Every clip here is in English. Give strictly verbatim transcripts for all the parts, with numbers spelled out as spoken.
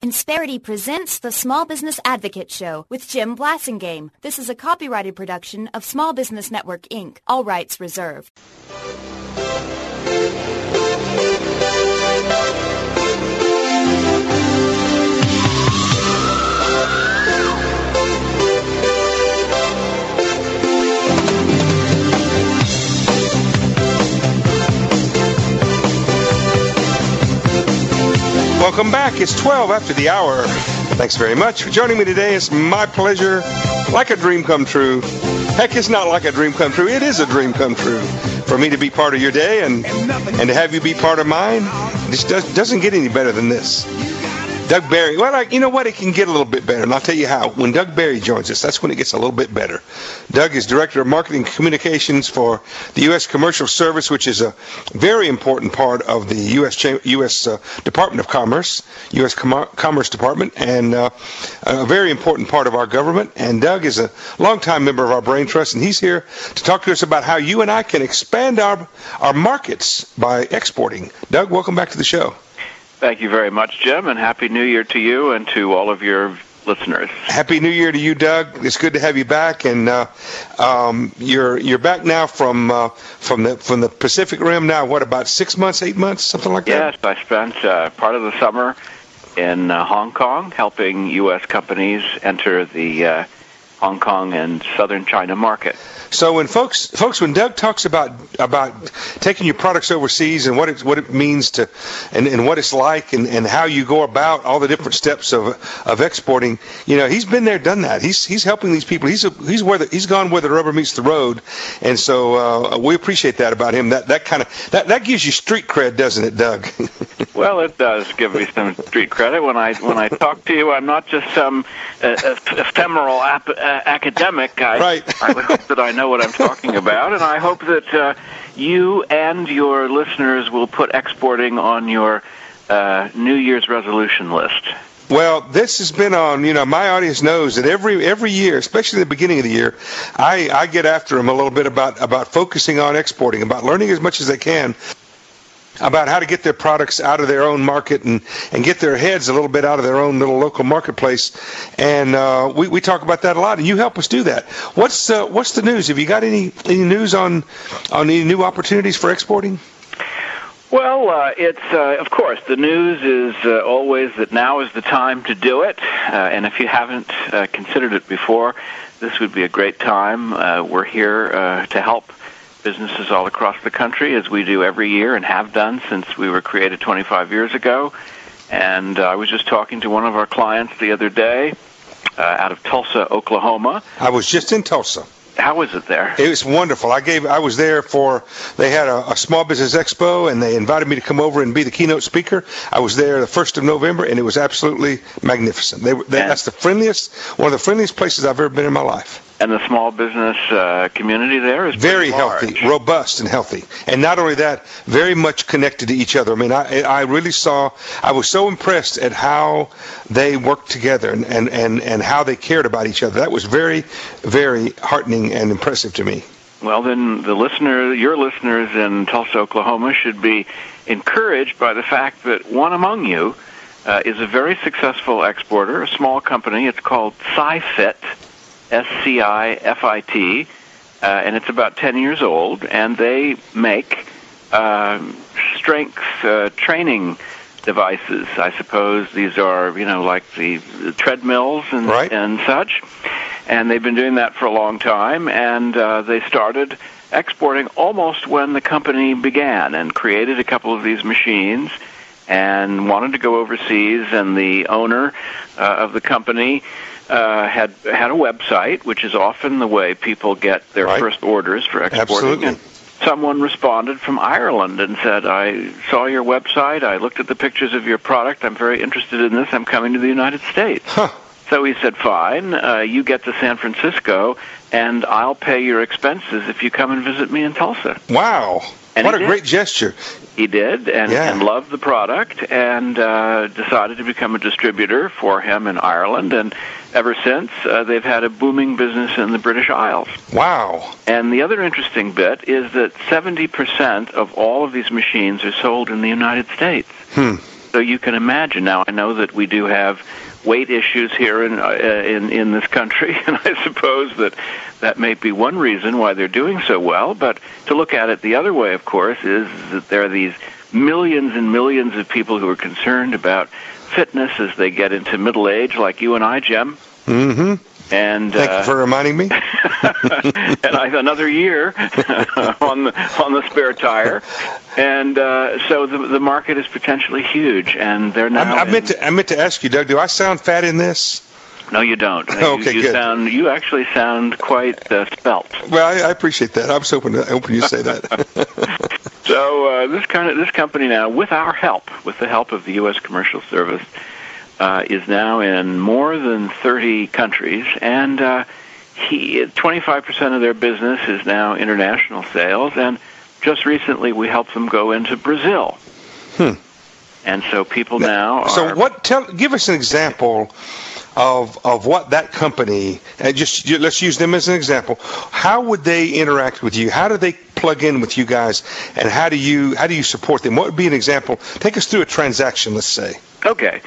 Insperity presents the Small Business Advocate Show with Jim Blasingame. This is a copyrighted production of Small Business Network, Incorporated. All rights reserved. Welcome back. It's twelve after the hour. Thanks very much for joining me today. It's my pleasure. Like a dream come true. Heck, it's not like a dream come true. It is a dream come true for me to be part of your day and and to have you be part of mine. This does, doesn't get any better than this. Doug Barry. Well, I, you know what? It can get a little bit better, and I'll tell you how. When Doug Barry joins us, that's when it gets a little bit better. Doug is Director of Marketing Communications for the U S Commercial Service, which is a very important part of the U S Cham- U S Uh, Department of Commerce, U S Com- Commerce Department, and uh, a very important part of our government. And Doug is a longtime member of our Brain Trust, and he's here to talk to us about how you and I can expand our our markets by exporting. Doug, welcome back to the show. Thank you very much, Jim, and Happy New Year to you and to all of your listeners. Happy New Year to you, Doug. It's good to have you back, and uh, um, you're you're back now from uh, from the from the Pacific Rim. Now, what, about six months, eight months, something like that? Yes, I spent uh, part of the summer in uh, Hong Kong helping U S companies enter the uh, Hong Kong and Southern China market. So when folks, folks, when Doug talks about about taking your products overseas and what it what it means to, and, and what it's like, and, and how you go about all the different steps of of exporting, you know, he's been there, done that. He's he's helping these people. He's a, he's where the, he's gone where the rubber meets the road, and so uh, we appreciate that about him. That that kind of that, that gives you street cred, doesn't it, Doug? Well, it does give me some street credit when I when I talk to you. I'm not just some uh, ephemeral ap- uh, academic. I, right. I hope that I know what I'm talking about, and I hope that uh, you and your listeners will put exporting on your uh, New Year's resolution list. Well, this has been on, you know, my audience knows that every every year, especially the beginning of the year, I, I get after them a little bit about, about focusing on exporting, about learning as much as they can about how to get their products out of their own market and, and get their heads a little bit out of their own little local marketplace. And uh, we, we talk about that a lot, and you help us do that. What's uh, what's the news? Have you got any, any news on, on any new opportunities for exporting? Well, uh, it's, uh, of course, the news is uh, always that now is the time to do it. Uh, and if you haven't uh, considered it before, this would be a great time. Uh, we're here uh, to help businesses all across the country, as we do every year and have done since we were created twenty-five years ago. And uh, I was just talking to one of our clients the other day uh, out of Tulsa, Oklahoma. I was just in Tulsa. How was it there? It was wonderful. I gave. I was there for. They had a, a small business expo, and they invited me to come over and be the keynote speaker. I was there the first of November, and it was absolutely magnificent. They, they, that's the friendliest, one of the friendliest places I've ever been in my life. And the small business uh, community there is very large. healthy, robust, and healthy. And not only that, very much connected to each other. I mean, I, I really saw, I was so impressed at how they worked together and, and, and, and how they cared about each other. That was very, very heartening and impressive to me. Well, then the listener, your listeners in Tulsa, Oklahoma should be encouraged by the fact that one among you uh, is a very successful exporter, a small company. It's called SciFit. S C I F I T, uh, and it's about ten years old, and they make uh, strength uh, training devices. I suppose these are, you know, like the, the treadmills and, right. and such, and they've been doing that for a long time, and uh, they started exporting almost when the company began and created a couple of these machines and wanted to go overseas, and the owner uh, of the company Uh, had had a website, which is often the way people get their right. first orders for exporting. Absolutely. And someone responded from Ireland and said, I saw your website, I looked at the pictures of your product, I'm very interested in this, I'm coming to the United States. Huh. So he said, fine, uh, you get to San Francisco, and I'll pay your expenses if you come and visit me in Tulsa. Wow. And what a did. great gesture. He did, and, yeah. and loved the product, and uh, decided to become a distributor for him in Ireland, and ever since, uh, they've had a booming business in the British Isles. Wow. And the other interesting bit is that seventy percent of all of these machines are sold in the United States. Hmm. So you can imagine. Now, I know that we do have weight issues here in, uh, in in this country, and I suppose that that may be one reason why they're doing so well. But to look at it the other way, of course, is that there are these millions and millions of people who are concerned about fitness as they get into middle age, like you and I, Jim. Mm-hmm. And thank uh, you for reminding me. And I have another year on the on the spare tire, and uh, so the the market is potentially huge. And they're now. I, I meant to I meant to ask you, Doug. Do I sound fat in this? No, you don't. Okay, you, you good. Sound you actually sound quite uh, spelt. Well, I, I appreciate that. I was hoping to, hoping you say that. So uh, this kind of this company now, with our help, with the help of the U S Commercial Service. Uh, is now in more than thirty countries, and uh, he twenty-five percent of their business is now international sales, and just recently we helped them go into Brazil. Hmm. And so people now are... So what? Tell, give us an example of of what that company, and just let's use them as an example. How would they interact with you? How do they plug in with you guys, and how do you how do you support them? What would be an example? Take us through a transaction, let's say. Okay.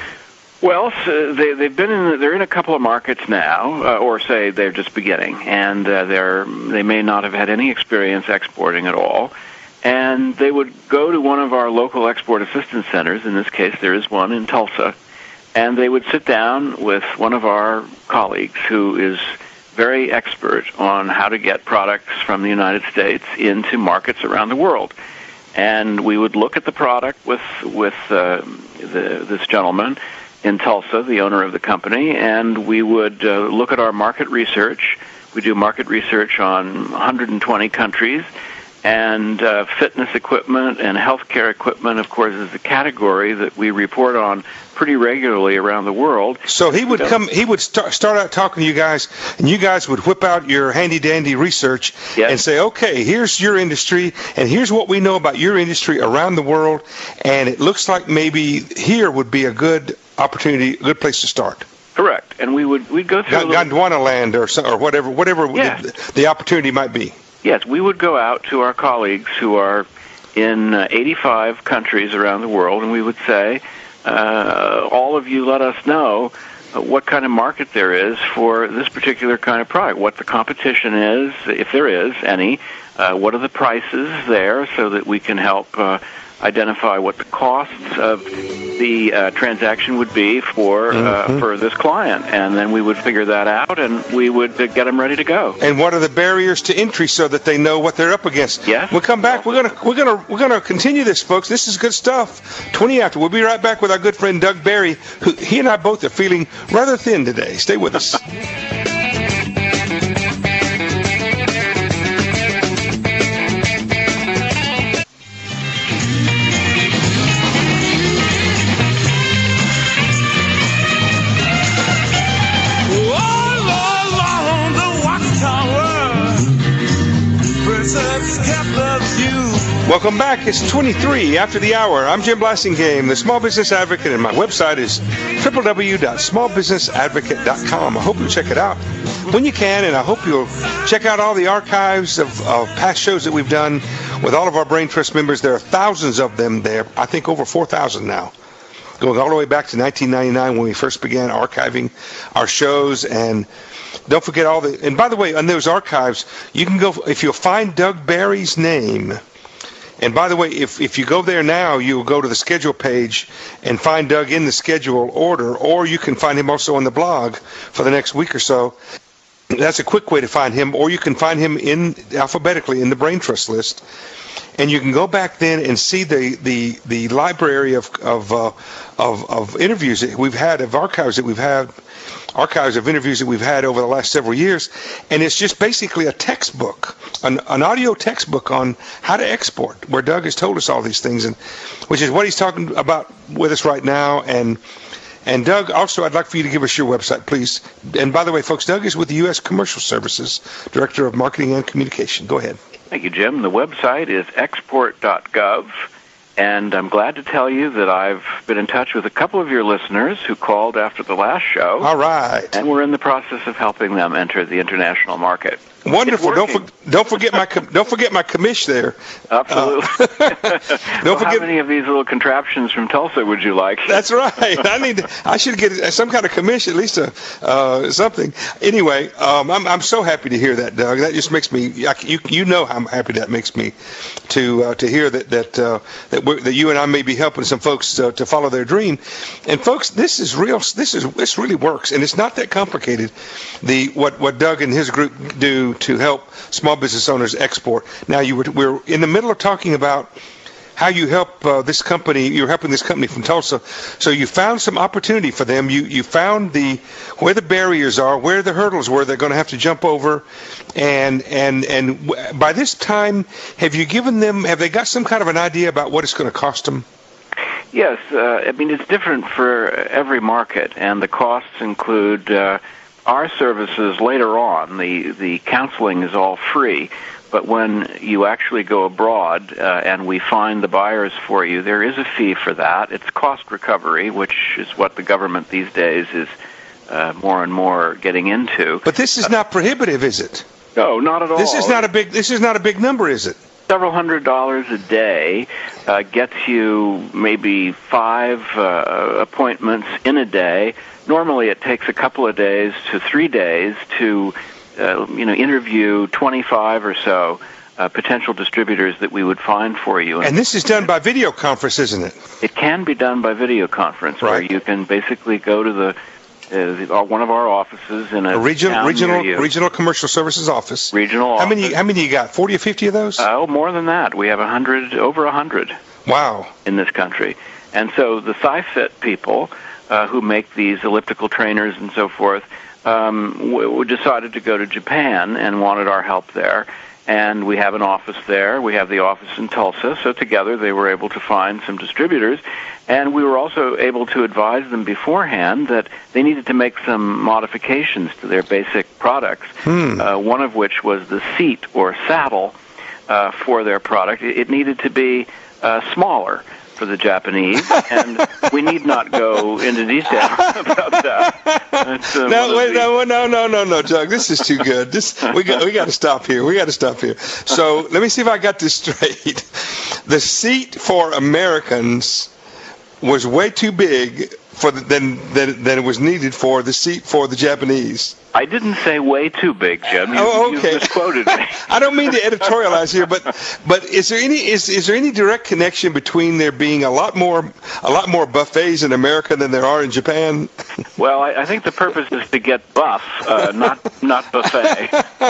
Well, so they, they've been in. They're in a couple of markets now, uh, or say they're just beginning, and uh, they're they may not have had any experience exporting at all. And they would go to one of our local export assistance centers. In this case, there is one in Tulsa, and they would sit down with one of our colleagues who is very expert on how to get products from the United States into markets around the world. And we would look at the product with with uh, the, this gentleman in Tulsa, the owner of the company, and we would uh, look at our market research. We do market research on one hundred twenty countries, and uh, fitness equipment and healthcare equipment, of course, is a category that we report on pretty regularly around the world. So he would come, he would start, start out talking to you guys, and you guys would whip out your handy-dandy research yes. and say, okay, here's your industry, and here's what we know about your industry around the world, and it looks like maybe here would be a good opportunity, a good place to start. Correct. And we would we'd go through G- Gondwana land or so, or whatever, whatever yes. the, the opportunity might be. Yes, we would go out to our colleagues who are in uh, eighty-five countries around the world, and we would say, uh, all of you let us know uh, what kind of market there is for this particular kind of product, what the competition is, if there is any, uh, what are the prices there so that we can help uh, identify what the costs of the uh, transaction would be for uh, mm-hmm. for this client, and then we would figure that out, and we would uh, get them ready to go. And what are the barriers to entry so that they know what they're up against? Yes. We'll come back. We're gonna we're gonna we're gonna continue this, folks. This is good stuff. Twenty after. We'll be right back with our good friend Doug Barry, who he and I both are feeling rather thin today. Stay with us. Welcome back. It's twenty-three after the hour. I'm Jim Blasingame, the Small Business Advocate, and my website is w w w dot small business advocate dot com. I hope you'll check it out when you can, and I hope you'll check out all the archives of, of past shows that we've done with all of our Brain Trust members. There are thousands of them there, I think over four thousand now, going all the way back to nineteen ninety-nine when we first began archiving our shows. And don't forget all the, and by the way, on those archives, you can go, if you'll find Doug Barry's name. And by the way, if, if you go there now, you'll go to the schedule page and find Doug in the schedule order, or you can find him also on the blog for the next week or so. That's a quick way to find him, or you can find him in alphabetically in the Brain Trust list. And you can go back then and see the, the, the library of of, uh, of of interviews that we've had, of archives that we've had, archives of interviews that we've had over the last several years. And it's just basically a textbook, an, an audio textbook on how to export, where Doug has told us all these things, and which is what he's talking about with us right now. And and Doug, also, I'd like for you to give us your website, please. And by the way, folks, Doug is with the U S Commercial Services, Director of Marketing and Communication. Go ahead. Thank you, Jim. The website is export dot gov, And I'm glad to tell you that I've been in touch with a couple of your listeners who called after the last show. All right. And we're in the process of helping them enter the international market. Wonderful. Don't for, don't forget my don't forget my commish there. Absolutely. Uh, don't well, forget. How many of these little contraptions from Tulsa would you like? That's right. I need. To, I should get some kind of commish, at least a uh, something. Anyway, um, I'm I'm so happy to hear that, Doug. That just makes me. I, you you know how happy that makes me to uh, to hear that that uh, that we're, that you and I may be helping some folks uh, to follow their dream. And folks, this is real. This is this really works, and it's not that complicated. The what what Doug and his group do to help small business owners export. Now, you were we're in the middle of talking about how you help uh, this company. You're helping this company from Tulsa. So you found some opportunity for them. You you found the where the barriers are, where the hurdles were they're going to have to jump over, and and and by this time, have you given them? Have they got some kind of an idea about what it's going to cost them? Yes, uh, I mean it's different for every market, and the costs include. Uh, Our services later on, the, the counseling is all free, but when you actually go abroad uh, and we find the buyers for you, there is a fee for that. It's cost recovery, which is what the government these days is uh, more and more getting into. But this is not prohibitive, is it? No, not at all. This is not a big. This is not a big number, is it? Several hundred dollars a day uh, gets you maybe five uh, appointments in a day. Normally, it takes a couple of days to three days to, uh, you know, interview twenty-five or so uh, potential distributors that we would find for you. And this is done by video conference, isn't it? It can be done by video conference, right. Where you can basically go to the, uh, the one of our offices in a, a regional town regional near you. regional commercial services office. Regional. How office. many? How many you got? Forty or fifty of those? Oh, more than that. We have a hundred, over a hundred. Wow. In this country, and so the SciFit people. Uh, who make these elliptical trainers and so forth, um, w- w- decided to go to Japan and wanted our help there. And we have an office there. We have the office in Tulsa. So together they were able to find some distributors. And we were also able to advise them beforehand that they needed to make some modifications to their basic products, hmm. uh, one of which was the seat or saddle uh, for their product. It, it needed to be uh, smaller for the Japanese, and we need not go into detail about that. Uh, no, wait, no, no, no, no, no, Doug. This is too good. This we got we got to stop here. We got to stop here. So let me see if I got this straight. The seat for Americans was way too big for the, than than than it was needed for the seat for the Japanese. I didn't say way too big, Jim. You, oh, okay. You misquoted me. I don't mean to editorialize here, but but is there any is is there any direct connection between there being a lot more a lot more buffets in America than there are in Japan? Well, I, I think the purpose is to get buff, uh, not not buffet.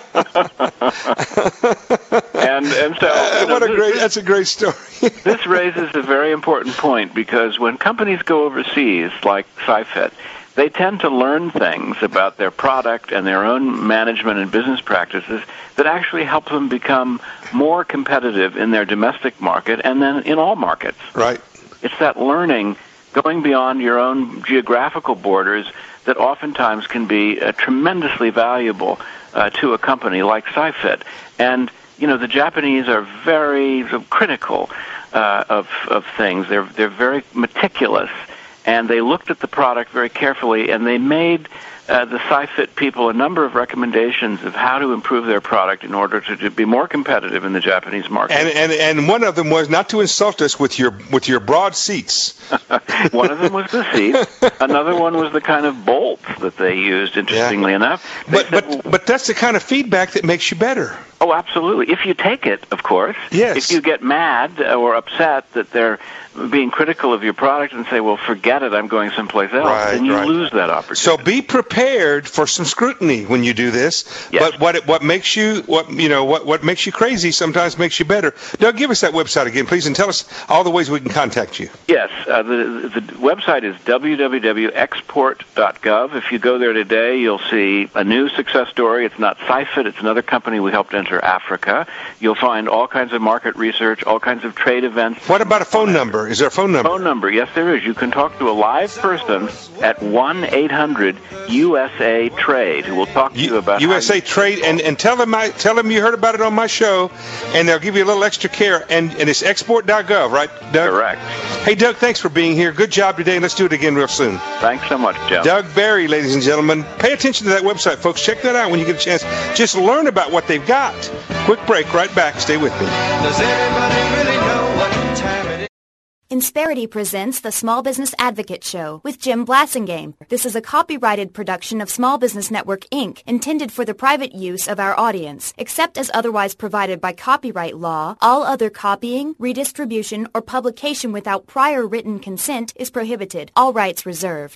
and and so uh, you know, what a this, great this, that's a great story. This raises a very important point because when companies go overseas, like SciFit, they tend to learn things about their product and their own management and business practices that actually help them become more competitive in their domestic market and then in all markets. Right. It's that learning, going beyond your own geographical borders, that oftentimes can be uh, tremendously valuable uh, to a company like SciFit. And, you know, the Japanese are very sort of critical uh, of, of things. They're, they're very meticulous. And they looked at the product very carefully, and they made uh, the SciFit people a number of recommendations of how to improve their product in order to, to be more competitive in the Japanese market. And, and and one of them was not to insult us with your with your broad seats. One of them was the seat. Another one was the kind of bolts that they used. Interestingly yeah. enough, they but said, but but that's the kind of feedback that makes you better. Oh, absolutely. If you take it, of course. Yes. If you get mad or upset that they're being critical of your product and say, well, forget it, I'm going someplace else, right, then you right. lose that opportunity. So be prepared for some scrutiny when you do this. Yes. But what what makes you what you know what, what makes you crazy sometimes makes you better. Doug, give us that website again, please, and tell us all the ways we can contact you. Yes, uh, the the website is w w w dot export dot gov. If you go there today, you'll see a new success story. It's not SciFit, it's another company we helped enter Africa. You'll find all kinds of market research, all kinds of trade events. What about a phone number? Is there a phone number? Phone number, yes, there is. You can talk to a live person at one eight hundred U U S A Trade, who will talk to you, you about U S A Trade, and, and tell them I, tell them you heard about it on my show, and they'll give you a little extra care. And, and it's export dot gov, right, Doug? Correct. Hey, Doug, thanks for being here. Good job today, and let's do it again real soon. Thanks so much, Jim. Doug Barry, ladies and gentlemen. Pay attention to that website, folks. Check that out when you get a chance. Just learn about what they've got. Quick break, right back. Stay with me. Does anybody really know what time it is? Insperity presents the Small Business Advocate Show with Jim Blasingame. This is a copyrighted production of Small Business Network, Incorporated, intended for the private use of our audience. Except as otherwise provided by copyright law, all other copying, redistribution, or publication without prior written consent is prohibited. All rights reserved.